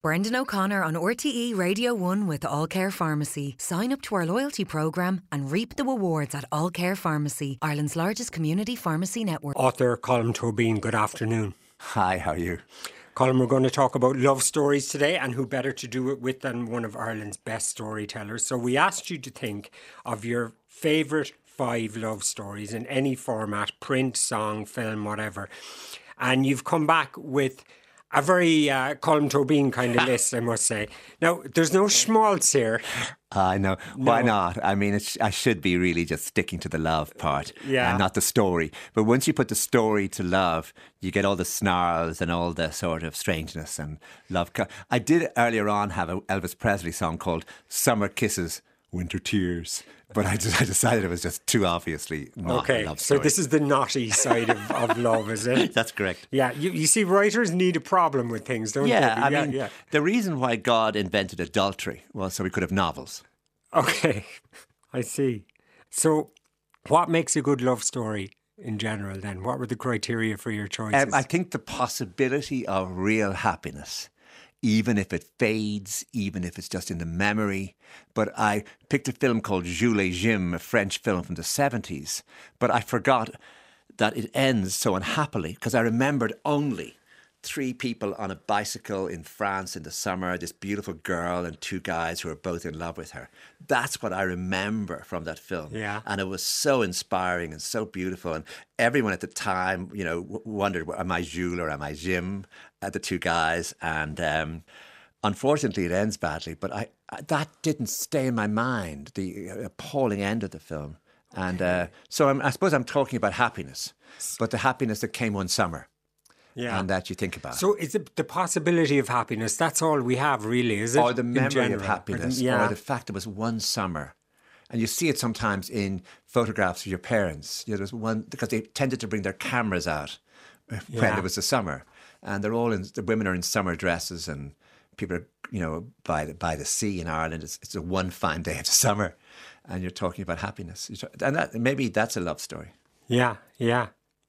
Brendan O'Connor on RTE Radio 1 with All Care Pharmacy. Sign up to our loyalty programme and reap the rewards at All Care Pharmacy, Ireland's largest community pharmacy network. Author Colm Tóibín, good afternoon. Hi, how are you? Colm, we're going to talk about love stories today, and who better to do it with than one of Ireland's best storytellers. So we asked you to think of your favourite 5 love stories in any format, print, song, film, whatever. And you've come back with a very Colm Tóibín kind of list, I must say. Now, there's no schmaltz here. I know. Why not? I mean, I should be really just sticking to the love part and not the story. But once you put the story to love, you get all the snarls and all the sort of strangeness and love. I did earlier on have an Elvis Presley song called Summer Kisses, Winter Tears. But I decided it was just too obviously not a love story. So this is the naughty side of love, is it? That's correct. Yeah, you see, writers need a problem with things, don't they? I mean, the reason why God invented adultery was so we could have novels. Okay, I see. So what makes a good love story in general then? What were the criteria for your choices? I think the possibility of real happiness, even if it fades, even if it's just in the memory. But I picked a film called Jules et Jim, a French film from the 70s. But I forgot that it ends so unhappily because I remembered only 3 people on a bicycle in France in the summer, this beautiful girl and 2 guys who are both in love with her. That's what I remember from that film. Yeah. And it was so inspiring and so beautiful. And everyone at the time, wondered, am I Jules or am I Jim? The 2 guys. And unfortunately, it ends badly. But that didn't stay in my mind, the appalling end of the film. And so I suppose I'm talking about happiness, but the happiness that came one summer. Yeah. And that you think about. So is it the possibility of happiness? That's all we have, really, is it? Or the memory of happiness, or the fact it was one summer. And you see it sometimes in photographs of your parents. There's one, because they tended to bring their cameras out when it was the summer. And they're all the women are in summer dresses, and people are, by the sea in Ireland. It's a one fine day of the summer. And you're talking about happiness. And maybe that's a love story. Yeah, yeah.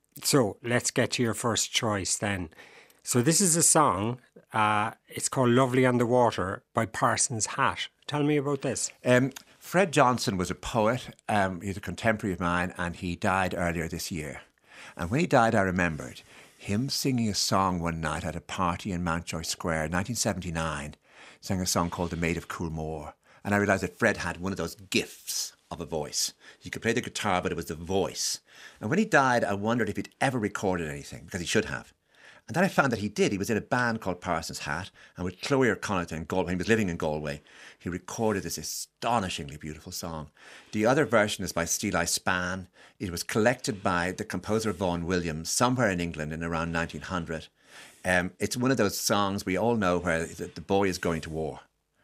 So let's get to your first choice then. So this is a song, it's called Lovely on the Water by Parsons Hat. Tell me about this. Fred Johnson was a poet, he's a contemporary of mine, and he died earlier this year. And when he died, I remembered him singing a song one night at a party in Mountjoy Square, 1979, sang a song called The Maid of Coolmore. And I realised that Fred had one of those gifts of a voice. He could play the guitar, but it was the voice. And when he died, I wondered if he'd ever recorded anything, because he should have. And then I found that he did. He was in a band called Parsons Hat, and with Chloe O'Connor in Galway, he was living in Galway, he recorded this astonishingly beautiful song. The other version is by Steeleye Span. It was collected by the composer Vaughan Williams somewhere in England in around 1900. It's one of those songs we all know where the boy is going to war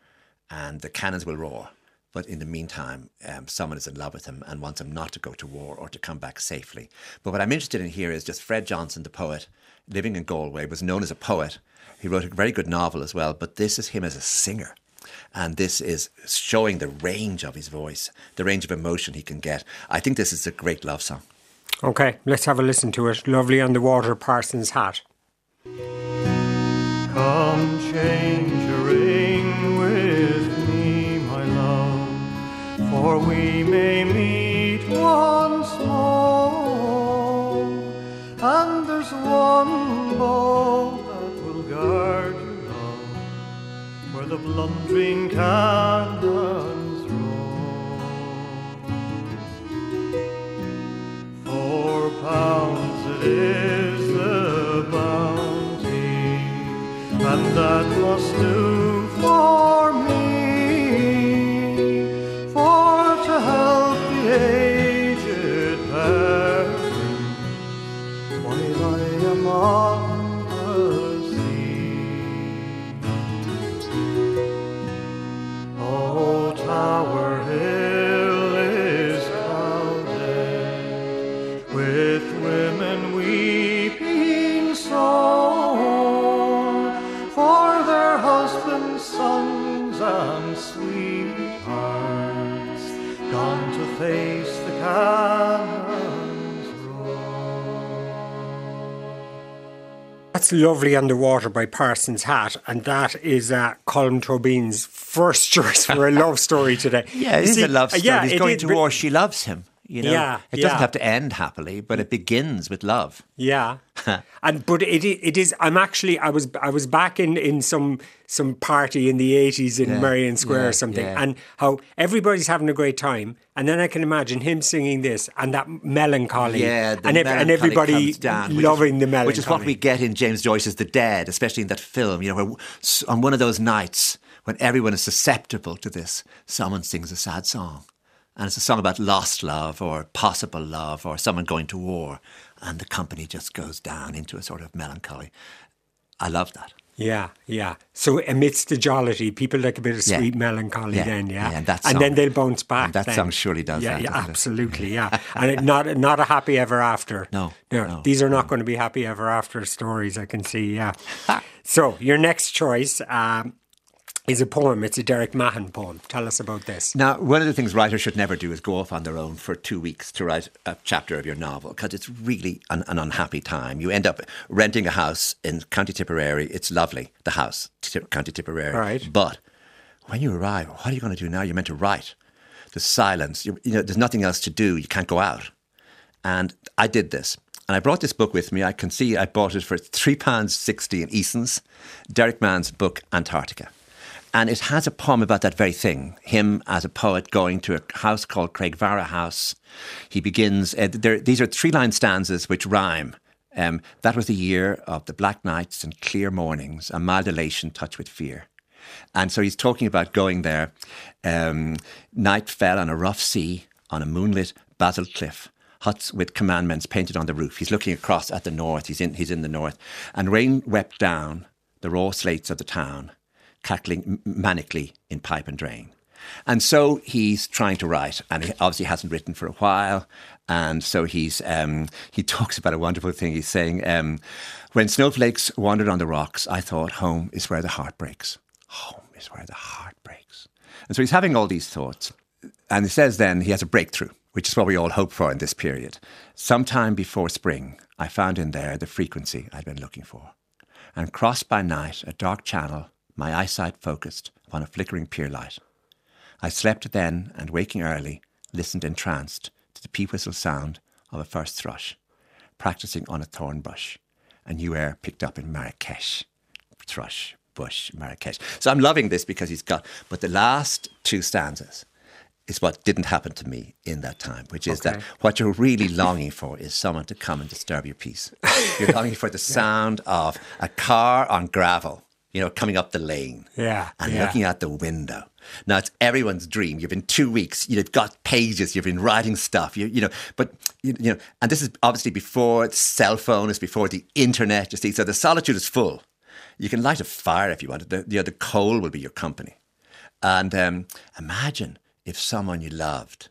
and the cannons will roar. But in the meantime, someone is in love with him and wants him not to go to war or to come back safely. But what I'm interested in here is just Fred Johnson, the poet, living in Galway, was known as a poet. He wrote a very good novel as well, but this is him as a singer. And this is showing the range of his voice, the range of emotion he can get. I think this is a great love song. OK, let's have a listen to it. Lovely on the Water, Parsons Hat. Come change your ring with me, my love, for we may meet once more. And there's one bow that will guard you, love, where the blundering cannons roar. £4 it is the bounty, and that must do for me, for to help the aged parents while I am on the sea. Oh, Tower Hill is crowded with women weeping sore for their husbands, sons and sweethearts gone to face the cannons roar. That's Lovely Underwater by Parsons Hat, and that is Colm Tóibín's first choice for a love story today. Yeah, it is a love story. Yeah, He's going to war. She loves him. You know, Yeah, it doesn't yeah. have to end happily, but it begins with love. Yeah, but it is. I was back in some party in the 80s in Merrion Square or something, and how everybody's having a great time, and then I can imagine him singing this and that melancholy, the and melancholy everybody comes down, loving the melancholy, which is what we get in James Joyce's The Dead, especially in that film. You know, where on one of those nights when everyone is susceptible to this, someone sings a sad song. And it's a song about lost love or possible love or someone going to war. And the company just goes down into a sort of melancholy. I love that. Yeah. So amidst the jollity, people like a bit of sweet melancholy then, and then they'll bounce back. And that song surely does that. Yeah, absolutely, yeah. And not a happy ever after. No. These are not going to be happy ever after stories, I can see, yeah. So your next choice is a poem. It's a Derek Mahon poem. Tell us about this. Now, one of the things writers should never do is go off on their own for 2 weeks to write a chapter of your novel, because it's really an unhappy time. You end up renting a house in County Tipperary. It's lovely, the house, County Tipperary. Right. But when you arrive, what are you going to do now? You're meant to write. There's silence. You know, there's nothing else to do. You can't go out. And I did this. And I brought this book with me. I can see I bought it for £3.60 in Eason's, Derek Mann's book, Antarctica. And it has a poem about that very thing, him as a poet going to a house called Craigvara House. He begins, these are 3-line stanzas which rhyme. That was the year of the black nights and clear mornings, a mild elation touched with fear. And so he's talking about going there. Night fell on a rough sea, on a moonlit basalt cliff. Huts with commandments painted on the roof. He's looking across at the north. He's in the north. And rain wept down the raw slates of the town, cackling manically in pipe and drain. And so he's trying to write, and he obviously hasn't written for a while. And so he talks about a wonderful thing. He's saying, when snowflakes wandered on the rocks, I thought home is where the heart breaks. Home is where the heart breaks. And so he's having all these thoughts. And he says then he has a breakthrough, which is what we all hope for in this period. Sometime before spring, I found in there the frequency I'd been looking for. And crossed by night a dark channel, my eyesight focused upon a flickering pier light. I slept then, and waking early, listened entranced to the pea-whistle sound of a first thrush, practising on a thorn bush, a new air picked up in Marrakesh. Thrush, bush, Marrakesh. So I'm loving this because but the last 2 stanzas is what didn't happen to me in that time, which is that what you're really longing for is someone to come and disturb your peace. You're longing for the sound of a car on gravel, you know, coming up the lane and looking out the window. Now, it's everyone's dream. You've been 2 weeks, you've got pages, you've been writing stuff, but and this is obviously before the cell phone, it's before the internet, you see, so the solitude is full. You can light a fire if you want. The coal will be your company. And imagine if someone you loved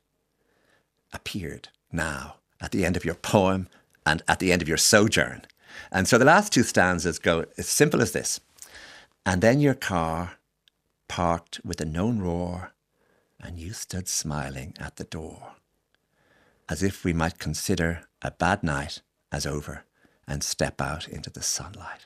appeared now at the end of your poem and at the end of your sojourn. And so the last 2 stanzas go as simple as this. And then your car parked with a known roar, and you stood smiling at the door, as if we might consider a bad night as over and step out into the sunlight.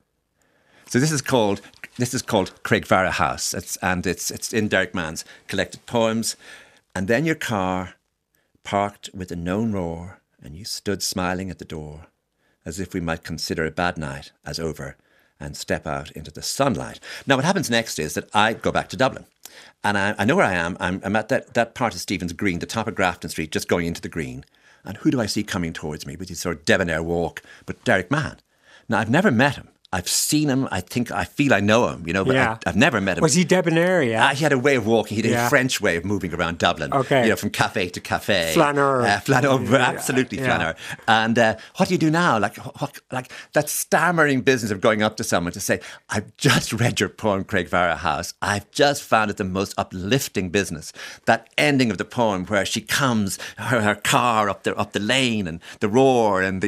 So this is called Craigvara House, it's in Derek Mann's collected poems. And then your car parked with a known roar, and you stood smiling at the door, as if we might consider a bad night as over and step out into the sunlight. Now, what happens next is that I go back to Dublin. And I know where I am. I'm at that part of Stephen's Green, the top of Grafton Street, just going into the Green. And who do I see coming towards me with his sort of debonair walk? But Derek Mahon. Now, I've never met him. I've seen him. I feel I know him, but I've never met him. Was he debonair, yeah? He had a way of walking. He had a French way of moving around Dublin. Okay. From cafe to cafe. Flaneur. Absolutely flaneur. And what do you do now? Like that stammering business of going up to someone to say, I've just read your poem, Craigvara House. I've just found it the most uplifting business. That ending of the poem where she comes, her car up the lane and the roar and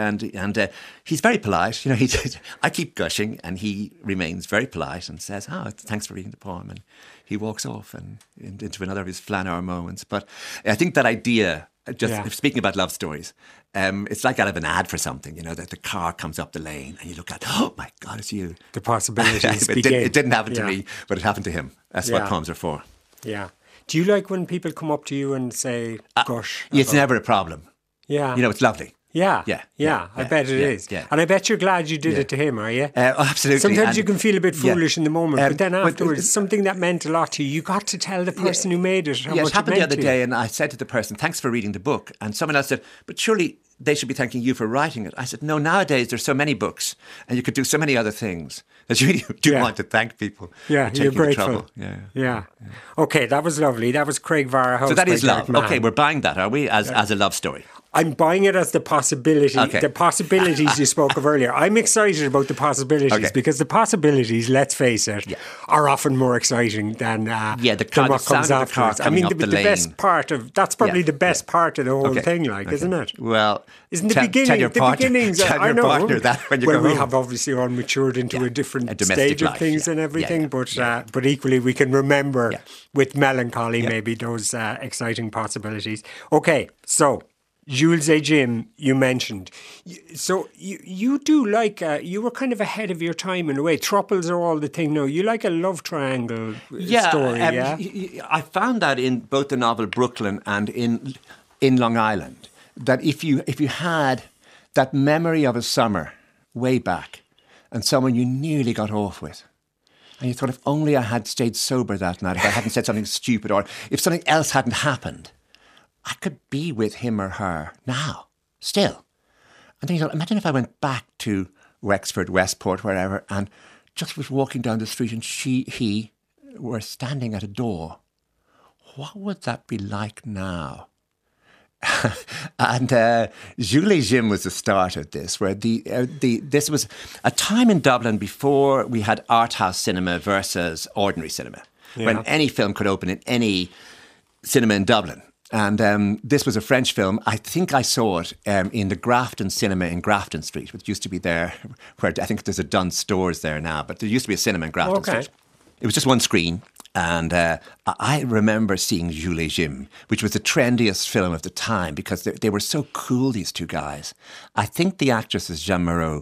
he's very polite. I keep gushing, and he remains very polite and says, thanks for reading the poem. And he walks off and into another of his flaneur moments. But I think that idea, Just speaking about love stories, it's like out of an ad for something, that the car comes up the lane and you look at, oh my God, it's you. The possibilities it didn't happen to me, but it happened to him. That's what poems are for. Yeah. Do you like when people come up to you and say, gosh? It's never a problem. Yeah. It's lovely. Yeah. I bet it is. Yeah. And I bet you're glad you did it to him, are you? Absolutely. Sometimes you can feel a bit foolish in the moment, but then afterwards, something that meant a lot to you got to tell the person who made it how much it happened it meant the other day, and I said to the person, thanks for reading the book. And someone else said, but surely they should be thanking you for writing it. I said, no, nowadays there's so many books and you could do so many other things that you really do want to thank people for taking you're grateful. the trouble. Yeah. Okay, that was lovely. That was Craig Varahouse. So that is love. Mann. Okay, we're buying that, are we, as a love story? I'm buying it as the possibility, the possibilities you spoke of earlier. I'm excited about the possibilities because the possibilities, let's face it, are often more exciting than what comes afterwards. I mean, the best part of that's probably the best part of the whole thing, isn't it? Well, isn't the beginning? The beginnings. I know. Partner that when you go home. We have obviously all matured into a different stage of things and everything, but equally we can remember with melancholy maybe those exciting possibilities. Okay, so. Jules et Jim, you mentioned. So you do like, you were kind of ahead of your time in a way. Throuples are all the thing now. You like a love triangle story, I found that in both the novel Brooklyn and in Long Island, that if you had that memory of a summer way back and someone you nearly got off with, and you thought, if only I had stayed sober that night, if I hadn't said something stupid, or if something else hadn't happened, I could be with him or her now, still. And then you thought, imagine if I went back to Wexford, Westport, wherever, and just was walking down the street and he were standing at a door. What would that be like now? And Jules et Jim was the start of this, where this was a time in Dublin before we had art house cinema versus ordinary cinema, when any film could open in any cinema in Dublin. And this was a French film. I think I saw it in the Grafton Cinema in Grafton Street, which used to be there, where I think there's a Dunnes Stores there now, but there used to be a cinema in Grafton Street. It was just one screen. And I remember seeing Jules et Jim, which was the trendiest film of the time because they were so cool, these two guys. I think the actress is Jeanne Moreau.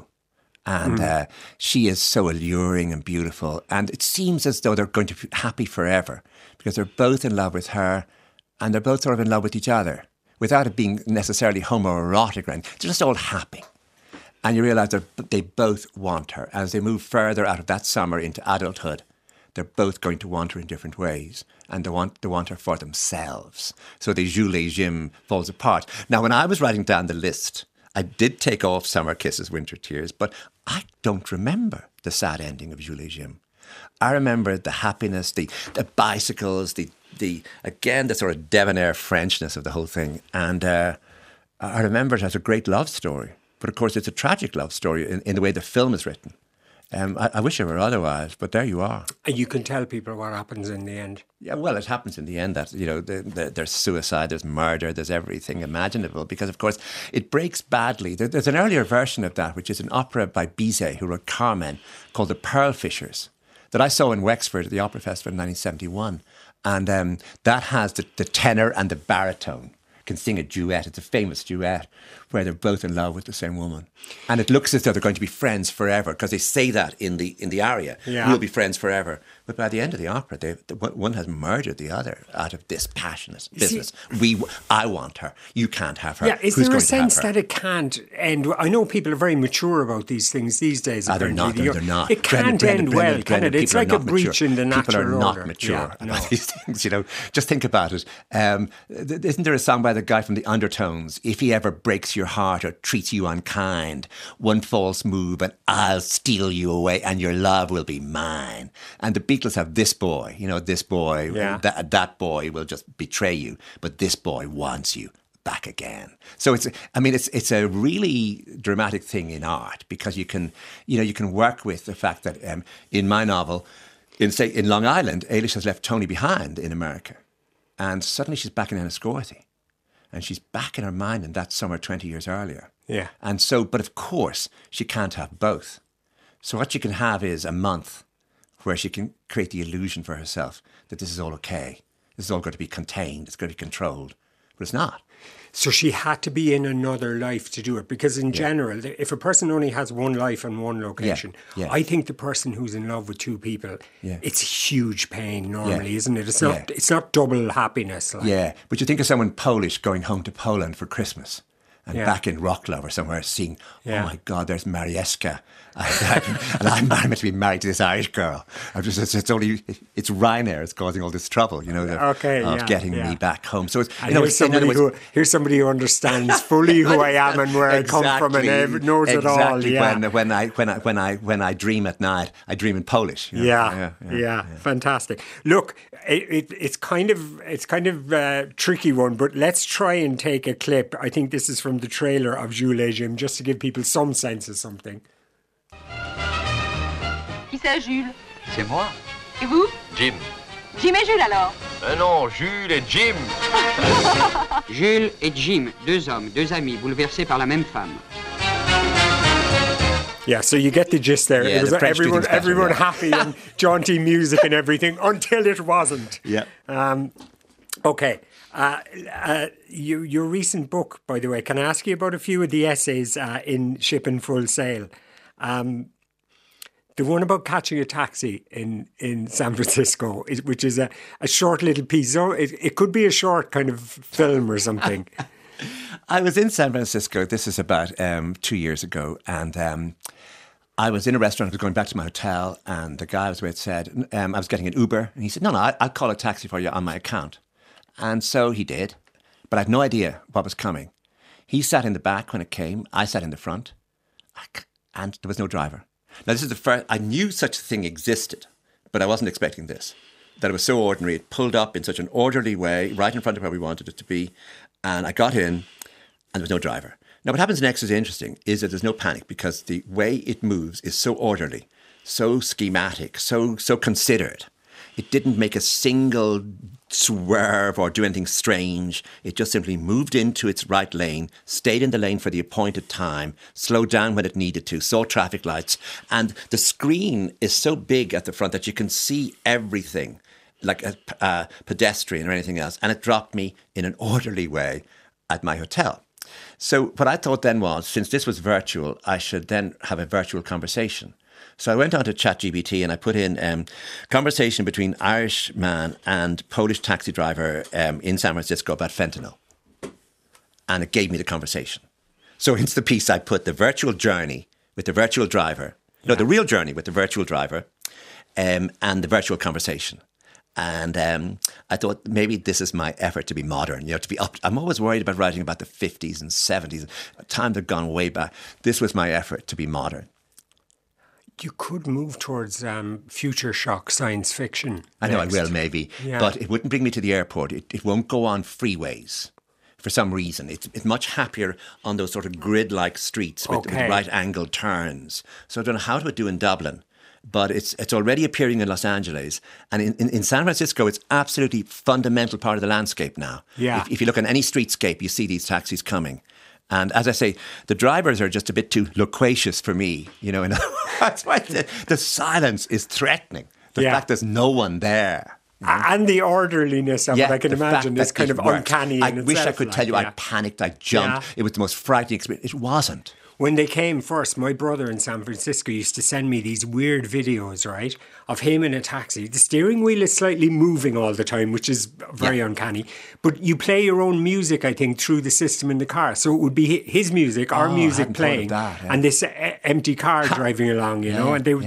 And she is so alluring and beautiful. And it seems as though they're going to be happy forever because they're both in love with her. And they're both sort of in love with each other without it being necessarily homoerotic or anything. They're just all happy. And you realise they both want her. As they move further out of that summer into adulthood, they're both going to want her in different ways. And they want her for themselves. So the Jules et Jim falls apart. Now, when I was writing down the list, I did take off Summer Kisses, Winter Tears, but I don't remember the sad ending of Jules et Jim. I remember the happiness, the bicycles, the sort of debonair Frenchness of the whole thing. And I remember it as a great love story. But of course, it's a tragic love story in the way the film is written. I wish it were otherwise, but there you are. And you can tell people what happens in the end. Yeah, well, it happens in the end that, there's suicide, there's murder, there's everything imaginable. Because, of course, it breaks badly. There's an earlier version of that, which is an opera by Bizet, who wrote Carmen, called The Pearl Fishers, that I saw in Wexford at the Opera Festival in 1971. And that has the tenor and the baritone can sing a duet. It's a famous duet where they're both in love with the same woman. And it looks as though they're going to be friends forever because they say that in the aria. Yeah. We'll be friends forever. But by the end of the opera, one has murdered the other out of this passionate business. I want her. You can't have her. Yeah, is there a sense that it can't end? I know people are very mature about these things these days. They're not. It can't end well, can it? It's like a breach in the natural order. People are not mature about these things, Just think about it. Isn't there a song by the guy from the Undertones? If he ever breaks your heart or treats you unkind, one false move and I'll steal you away and your love will be mine. And the Beatles have this boy, this boy, that boy will just betray you, but this boy wants you back again. So it's a really dramatic thing in art because you can work with the fact that in my novel, in Long Island, Eilish has left Tony behind in America, and suddenly she's back in Enniscorthy, and she's back in her mind in that summer 20 years earlier. Yeah. And so, but of course, she can't have both. So what she can have is a month where she can create the illusion for herself that this is all okay. This is all going to be contained. It's going to be controlled. but it's not. So she had to be in another life to do it, because in general, if a person only has one life and one location, I think the person who's in love with two people, it's huge pain normally, isn't it? It's not double happiness. Like. Yeah, but you think of someone Polish going home to Poland for Christmas and back in Wrocław or somewhere seeing, oh my God, there's Marieszka. And I'm meant to be married to this Irish girl. It's Ryanair is causing all this trouble, getting me back home. So here's somebody who understands fully who I am and where I come from and knows it all. Yeah. When I dream at night, I dream in Polish. Fantastic. Look, it's kind of a tricky one, but let's try and take a clip. I think this is from the trailer of Jules et Jim, just to give people some sense of something. Qui c'est, Jules? C'est moi. Et vous? Jim. Jim et Jules, alors? Non, Jules et Jim. Jules et Jim, deux hommes, deux amis, bouleversés par la même femme. Yeah, so you get the gist there. Yeah, it was everyone happy and jaunty music and everything until it wasn't. Yeah. Okay. Your recent book, by the way, can I ask you about a few of the essays in Ship in Full Sail? The one about catching a taxi in San Francisco, which is a short little piece. So it could be a short kind of film or something. I was in San Francisco. This is about 2 years ago. And I was in a restaurant. I was going back to my hotel. And the guy I was with said, I was getting an Uber. And he said, no, I'll call a taxi for you on my account. And so he did. But I had no idea what was coming. He sat in the back when it came. I sat in the front. And there was no driver. Now, this is the first, I knew such a thing existed, but I wasn't expecting this. That it was so ordinary. It pulled up in such an orderly way, right in front of where we wanted it to be. And I got in, and there was no driver. Now, what happens next is interesting, is that there's no panic, because the way it moves is so orderly, so schematic, so considered. It didn't make a single swerve or do anything strange. It just simply moved into its right lane, stayed in the lane for the appointed time, slowed down when it needed to, saw traffic lights. And the screen is so big at the front that you can see everything, like a pedestrian or anything else. And it dropped me in an orderly way at my hotel. So what I thought then was, since this was virtual, I should then have a virtual conversation. So I went on to ChatGPT and I put in conversation between Irish man and Polish taxi driver in San Francisco about fentanyl. And it gave me the conversation. So into the piece I put the virtual journey with the virtual driver, the real journey with the virtual driver and the virtual conversation. And I thought maybe this is my effort to be modern, to be up. I'm always worried about writing about the 50s and 70s, times have gone way back. This was my effort to be modern. You could move towards future shock science fiction. I know I will, maybe. Yeah. But it wouldn't bring me to the airport. It won't go on freeways for some reason. It's much happier on those sort of grid-like streets with right-angled turns. So I don't know how it would do in Dublin, but it's already appearing in Los Angeles. And in San Francisco, it's absolutely fundamental part of the landscape now. Yeah. If you look on any streetscape, you see these taxis coming. And as I say, the drivers are just a bit too loquacious for me, and that's why the silence is threatening. The fact there's no one there. And the orderliness of it, I can imagine, is kind of uncanny. I wish I could tell you I panicked, I jumped. Yeah. It was the most frightening experience. It wasn't. When they came first, my brother in San Francisco used to send me these weird videos, right, of him in a taxi. The steering wheel is slightly moving all the time, which is very uncanny. But you play your own music, I think, through the system in the car. So it would be his music, our music playing, and this empty car driving along, and they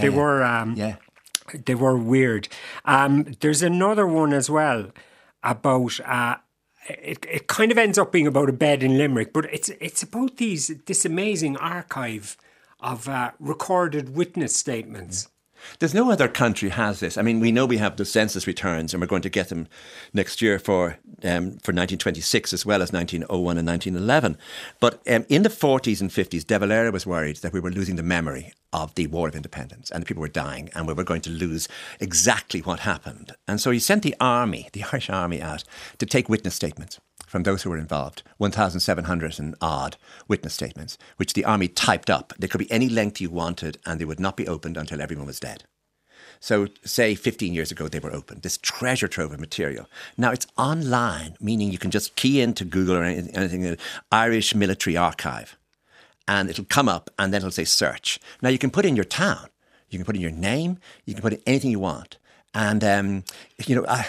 were weird. There's another one as well about... It kind of ends up being about a bed in Limerick, but it's about this amazing archive of recorded witness statements. There's no other country has this. I mean, we know we have the census returns, and we're going to get them next year for 1926 as well as 1901 and 1911. But in the 40s and 50s, De Valera was worried that we were losing the memory of the War of Independence, and the people were dying, and we were going to lose exactly what happened. And so he sent the Irish Army out to take witness statements from those who were involved, 1,700 and odd witness statements, which the army typed up. They could be any length you wanted, and they would not be opened until everyone was dead. So say 15 years ago they were open, this treasure trove of material. Now it's online, meaning you can just key into Google or anything, Irish Military Archive, and it'll come up and then it'll say search. Now you can put in your town, you can put in your name, you can put in anything you want. And, in other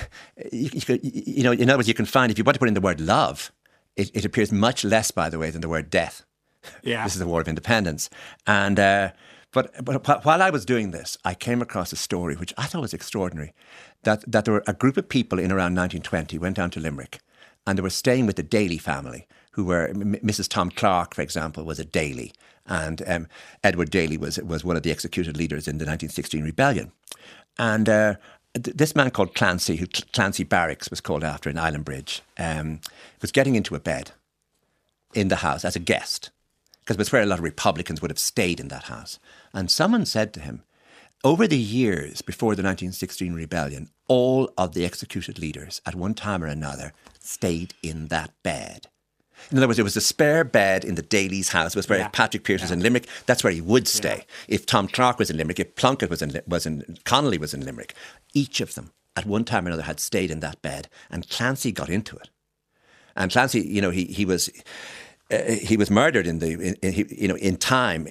words, you can find, if you want to put in the word love, it appears much less, by the way, than the word death. Yeah. This is the War of Independence. And but while I was doing this, I came across a story which I thought was extraordinary, that there were a group of people in around 1920 went down to Limerick, and they were staying with the Daly family, who were, Mrs. Tom Clark, for example, was a Daly, and Edward Daly was one of the executed leaders in the 1916 rebellion. And this man called Clancy, who Clancy Barracks was called after in Island Bridge, was getting into a bed in the house as a guest, because it was where a lot of Republicans would have stayed in that house. And someone said to him, over the years before the 1916 rebellion, all of the executed leaders at one time or another stayed in that bed. In other words, it was a spare bed in the Daly's house. It was where if Patrick Pearse was in Limerick, that's where he would stay. Yeah. If Tom Clark was in Limerick, if Plunkett Connolly was in Limerick, each of them at one time or another had stayed in that bed, and Clancy got into it. And Clancy, he was murdered in time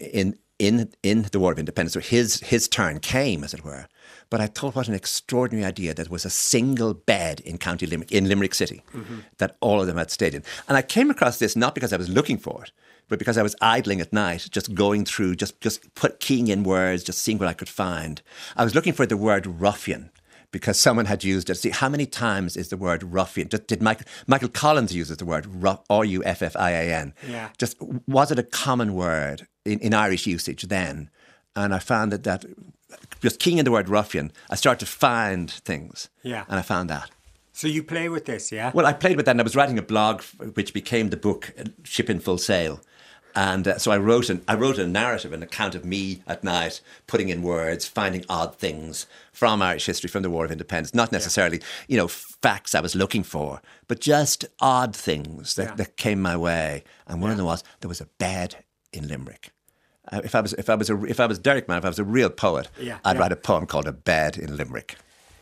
in the War of Independence. So his turn came, as it were. But I thought, what an extraordinary idea that was a single bed in County Limerick, in Limerick City, that all of them had stayed in. And I came across this not because I was looking for it, but because I was idling at night, just going through, just keying in words, just seeing what I could find. I was looking for the word ruffian, because someone had used it. See, how many times is the word ruffian? Did Michael Collins uses the word R-U-F-F-I-A-N? Yeah. Just, was it a common word in Irish usage then? And I found that just keying in the word ruffian, I started to find things. Yeah. And I found that. So you play with this, yeah? Well, I played with that, and I was writing a blog which became the book Ship in Full Sail. And so I wrote a narrative, an account of me at night, putting in words, finding odd things from Irish history, from the War of Independence. Not necessarily, facts I was looking for, but just odd things that came my way. And one of them was, there was a bed in Limerick. If I was Derek Mann, if I was a real poet, I'd write a poem called A Bed in Limerick.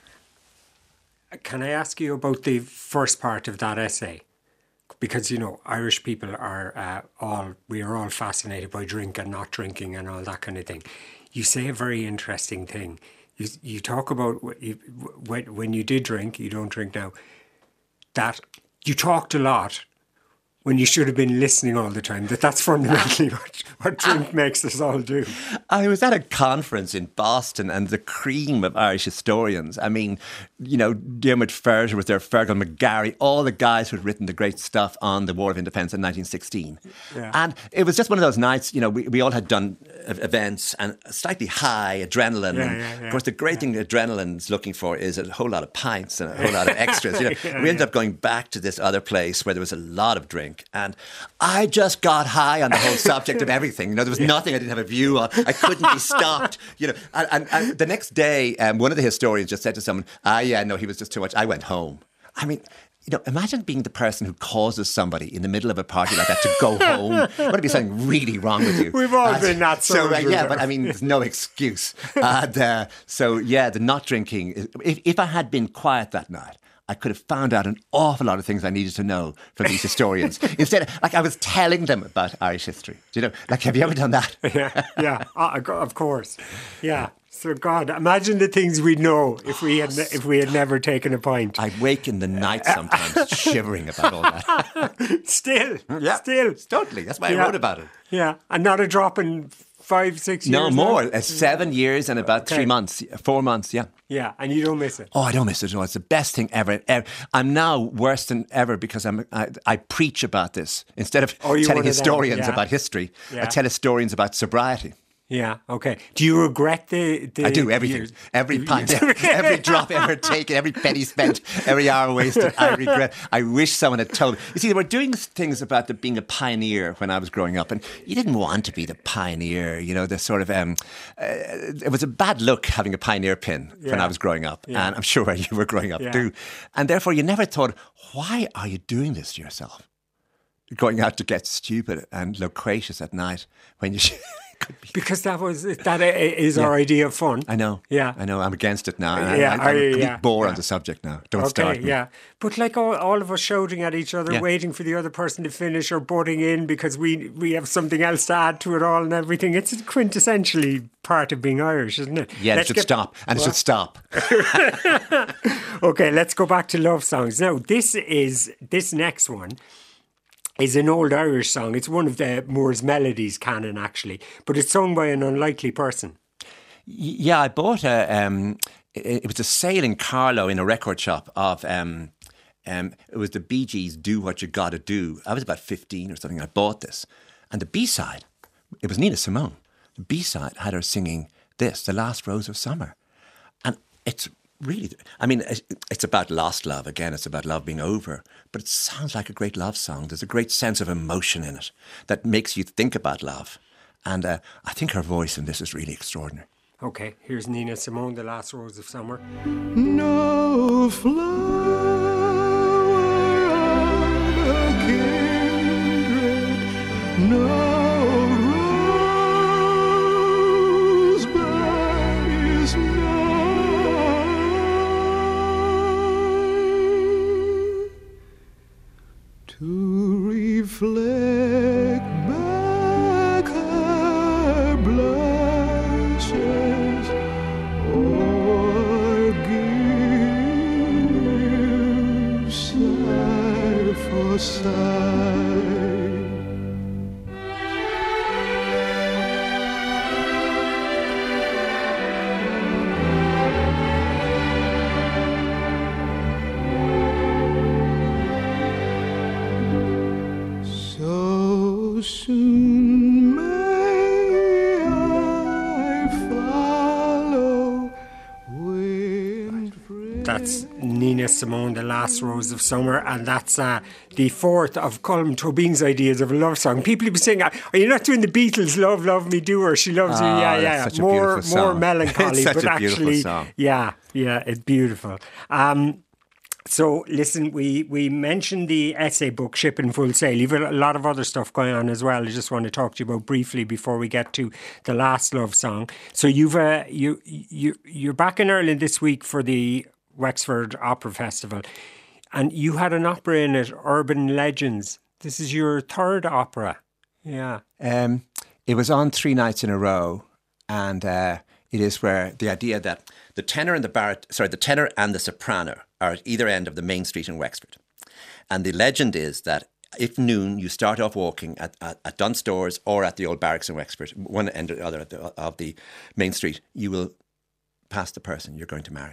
Can I ask you about the first part of that essay? Because, Irish people are all fascinated by drink and not drinking and all that kind of thing. You say a very interesting thing. You talk about when you did drink, you don't drink now, that you talked a lot when you should have been listening all the time, that's fundamentally what drink makes us all do. I was at a conference in Boston, and the cream of Irish historians, I mean, Diarmuid Ferrier was there, Fergal McGarry, all the guys who had written the great stuff on the War of Independence in 1916. Yeah. And it was just one of those nights, we all had done events and slightly high adrenaline. And of course, the great thing adrenaline's looking for is a whole lot of pints and a whole lot of extras. We ended up going back to this other place where there was a lot of drink. And I just got high on the whole subject of everything. There was nothing I didn't have a view on. I couldn't be stopped. And the next day, one of the historians just said to someone, he was just too much. I went home. I mean, imagine being the person who causes somebody in the middle of a party like that to go home. Would be something really wrong with you? We've all been that sort of. But I mean, there's no excuse. The not drinking. If I had been quiet that night, I could have found out an awful lot of things I needed to know from these historians. Instead, I was telling them about Irish history. Have you ever done that? Of course. Yeah. So God, imagine the things we'd know if we had never taken a pint. I'd wake in the night sometimes shivering about all that. Still. Totally. That's why I wrote about it. Yeah, and not a drop in 5-6 years. No, more. 7 years and about 3 months, 4 months. Yeah. Yeah, and you don't miss it. Oh, I don't miss it at all. It's the best thing ever. I'm now worse than ever because I preach about this instead of telling historians about history. I tell historians about sobriety. Yeah, okay. Do you regret the I do, everything. Years? Every pint, every drop ever taken, every penny spent, every hour wasted. I regret. I wish someone had told me. You see, they were doing things about being a pioneer when I was growing up, and you didn't want to be the pioneer. The sort of... it was a bad look having a pioneer pin when I was growing up, and I'm sure where you were growing up too. And therefore, you never thought, why are you doing this to yourself? Going out to get stupid and loquacious at night when you should... Because that is our idea of fun. I know. Yeah. I know. I'm against it now. Yeah, I'm a complete bore yeah. on the subject now. Don't start me. Yeah. But like all of us shouting at each other, waiting for the other person to finish or butting in because we have something else to add to it all and everything. It's quintessentially part of being Irish, isn't it? Yeah, it should stop. And it should stop. Okay, let's go back to love songs. Now, this next one is an old Irish song. It's one of the Moore's Melodies canon, actually, but it's sung by an unlikely person. Yeah, I bought it was a sale in Carlow in a record shop of, it was the Bee Gees' Do What You Gotta Do. I was about 15 or something. I bought this. And the B-side, it was Nina Simone. The B-side had her singing this, The Last Rose of Summer. And it's really, I mean, it's about lost love. Again, it's about love being over. But it sounds like a great love song. There's a great sense of emotion in it that makes you think about love. And I think her voice in this is really extraordinary. Okay, here's Nina Simone, The Last Rose of Summer. No flower of a kindred, no rosebud is mine to reflect back her blushes or give sigh for sigh. So soon may I follow wind-free. That's Nina Simone, The Last Rose of Summer, and that's the fourth of Colm Tobin's ideas of a love song. People will be saying, are you not doing the Beatles, Love, Love Me, Do, or She Loves You? Yeah. Such a More beautiful song. melancholy, It's such but a beautiful actually, song. yeah, it's beautiful. So, listen, we mentioned the essay book, Ship in Full Sail. You've a lot of other stuff going on as well. I just want to talk to you about briefly before we get to the last love song. So you're back in Ireland this week for the Wexford Opera Festival, and you had an opera in it, Urban Legends. This is your third opera. Yeah. It was on 3 nights in a row, and it is where the idea that the tenor and the tenor and the soprano are at either end of the main street in Wexford. And the legend is that if noon you start off walking at Dunstores or at the old barracks in Wexford, one end or the other of the main street, you will pass the person you're going to marry.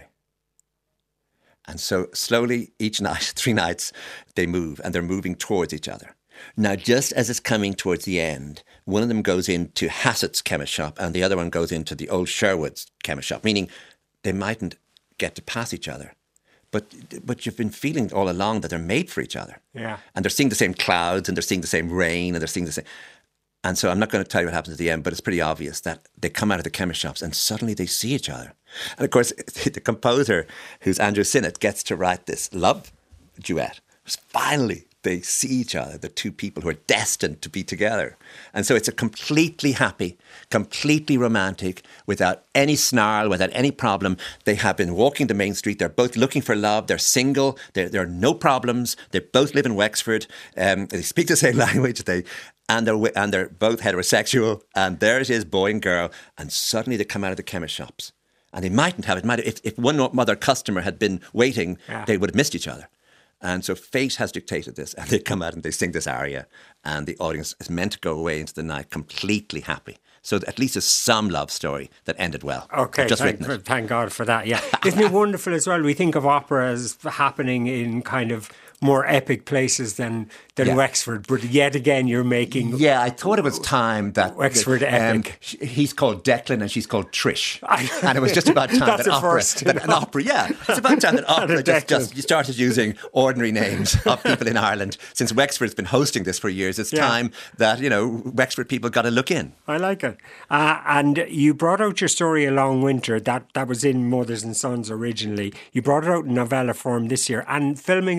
And so slowly each night, 3 nights, they move and they're moving towards each other. Now, just as it's coming towards the end, one of them goes into Hassett's chemist shop and the other one goes into the old Sherwood's chemist shop, meaning they mightn't get to pass each other. But you've been feeling all along that they're made for each other. Yeah. And they're seeing the same clouds and they're seeing the same rain and they're seeing the same... And so I'm not going to tell you what happens at the end, but it's pretty obvious that they come out of the chemist shops and suddenly they see each other. And of course, the composer, who's Andrew Sinnott, gets to write this love duet. Finally, they see each other, the two people who are destined to be together. And so it's a completely happy, completely romantic, without any snarl, without any problem. They have been walking the main street. They're both looking for love. They're single. There are no problems. They both live in Wexford. They speak the same language. And they're both heterosexual. And there it is, boy and girl. And suddenly they come out of the chemist shops. And they mightn't have. If one other customer had been waiting, they would have missed each other. And so fate has dictated this, and they come out and they sing this aria, and the audience is meant to go away into the night completely happy. So at least there's some love story that ended well. Okay, thank God for that, yeah. Isn't it wonderful as well? We think of opera as happening in kind of more epic places than Wexford, but yet again you're making... Yeah, I thought it was time that... Wexford epic. He's called Declan and she's called Trish. And it was just about time That's an opera, yeah. It's about time that opera just started using ordinary names of people in Ireland. Since Wexford's been hosting this for years, it's time that, Wexford people got to look in. I like it. And you brought out your story A Long Winter. That was in Mothers and Sons originally. You brought it out in novella form this year, and filming has just started.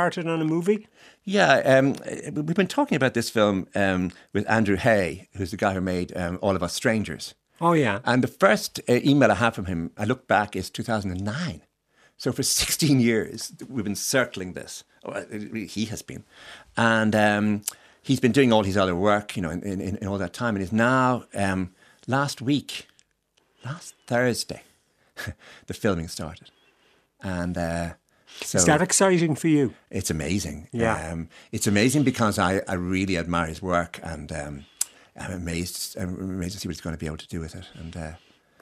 started on a movie? Yeah, we've been talking about this film with Andrew Hay, who's the guy who made All of Us Strangers. Oh, yeah. And the first email I have from him, I look back, is 2009. So for 16 years, we've been circling this. He has been. And he's been doing all his other work, in all that time. And he's now, last Thursday, the filming started. And so is that exciting for you? It's amazing. Yeah. It's amazing because I really admire his work, and I'm amazed to see what he's going to be able to do with it. And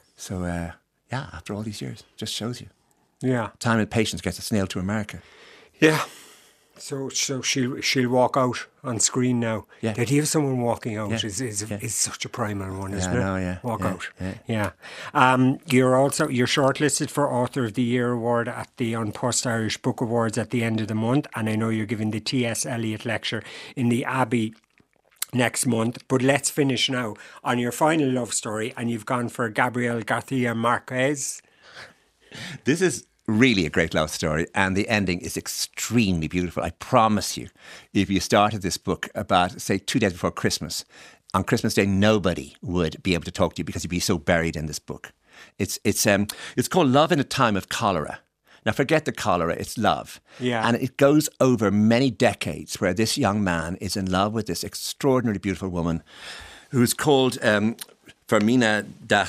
after all these years, just shows you. Yeah. Time and patience gets a snail to America. Yeah. So she'll walk out on screen now. Yeah. The idea of someone walking out Yeah. is such a primal one, isn't it? I know, yeah. Walk Yeah, out. yeah. You're shortlisted for Author of the Year award at the Unpost Irish Book Awards at the end of the month, and I know you're giving the T.S. Eliot lecture in the Abbey next month. But let's finish now on your final love story, and you've gone for Gabriel Garcia Marquez. This is really a great love story, and the ending is extremely beautiful. I promise you, if you started this book about, say, 2 days before Christmas, on Christmas Day, nobody would be able to talk to you because you'd be so buried in this book. It's called Love in a Time of Cholera. Now, forget the cholera, it's love. Yeah. And it goes over many decades where this young man is in love with this extraordinarily beautiful woman who's called Fermina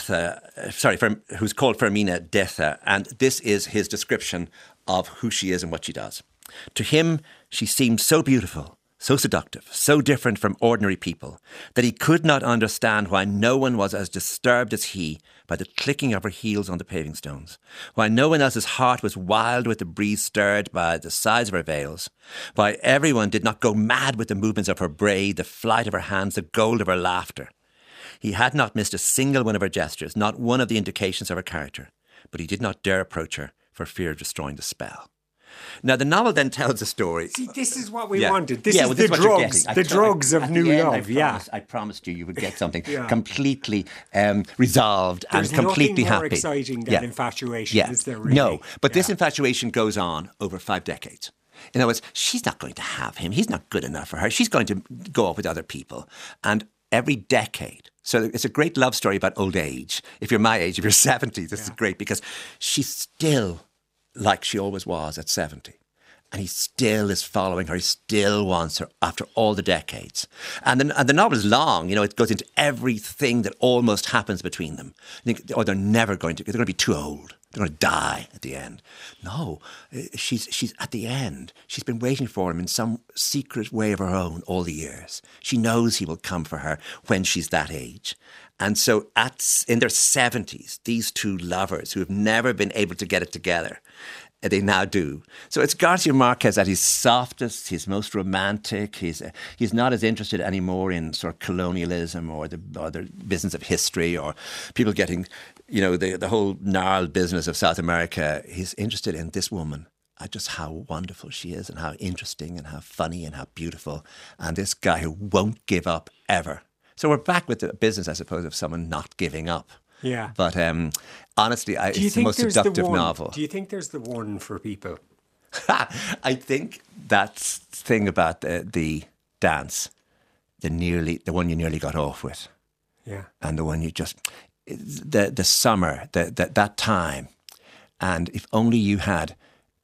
Datha, who's called Fermina Datha, and this is his description of who she is and what she does. To him, she seemed so beautiful, so seductive, so different from ordinary people, that he could not understand why no one was as disturbed as he by the clicking of her heels on the paving stones, why no one else's heart was wild with the breeze stirred by the size of her veils, why everyone did not go mad with the movements of her braid, the flight of her hands, the gold of her laughter. He had not missed a single one of her gestures, not one of the indications of her character, but he did not dare approach her for fear of destroying the spell. Now, the novel then tells a story. See, this is what we wanted. This is this the drugs, the drugs of new love. I promised you would get something completely resolved There's and completely nothing more happy. exciting than infatuation, is there really? No, but this infatuation goes on over 5 decades. In other words, she's not going to have him. He's not good enough for her. She's going to go off with other people. And every decade. So it's a great love story about old age. If you're my age, if you're 70, this is great because she's still like she always was at 70. And he still is following her. He still wants her after all the decades. And the novel is long. It goes into everything that almost happens between them. They're never going to, they're going to be too old. They're going to die at the end. No, she's at the end. She's been waiting for him in some secret way of her own all the years. She knows he will come for her when she's that age. And so in their 70s, these two lovers who have never been able to get it together, they now do. So it's Garcia Marquez at his softest, his most romantic. He's not as interested anymore in sort of colonialism or the business of history or people getting, the whole gnarled business of South America. He's interested in this woman, just how wonderful she is and how interesting and how funny and how beautiful. And this guy who won't give up ever. So we're back with the business, I suppose, of someone not giving up. Yeah. But honestly, it's the most seductive novel. Do you think there's the one for people? I think that thing about the dance, the one you nearly got off with. Yeah. And the one you just, the summer, that time. And if only you had,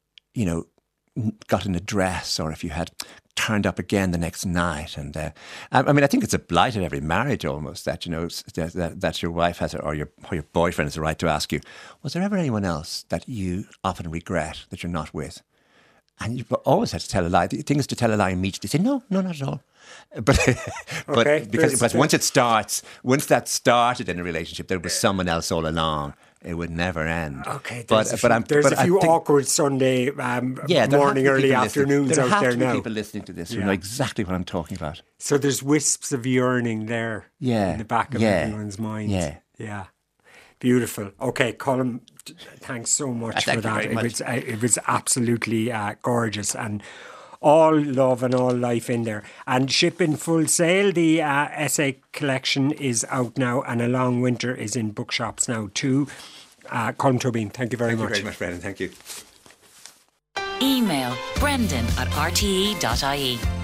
gotten a dress, or if you had turned up again the next night. And I think it's a blight of every marriage almost that that your wife has, or your boyfriend has the right to ask you, was there ever anyone else that you often regret that you're not with? And you've always had to tell a lie. The thing is to tell a lie immediately. Say no, not at all. But because once that started in a relationship, there was someone else all along. It would never end. Okay, there's a few awkward Sunday morning, early afternoons out there now. There have to be people listening to this who know exactly what I'm talking about. So there's wisps of yearning there in the back of everyone's mind. Yeah. Beautiful. Okay, Colm, thanks so much for that. It was absolutely gorgeous, and all love and all life in there. And shipping full sail, the essay collection is out now, and A Long Winter is in bookshops now too. Colm Tóibín, thank you very much. Thank you very much, Brendan. Thank you. Email brendan@rte.ie.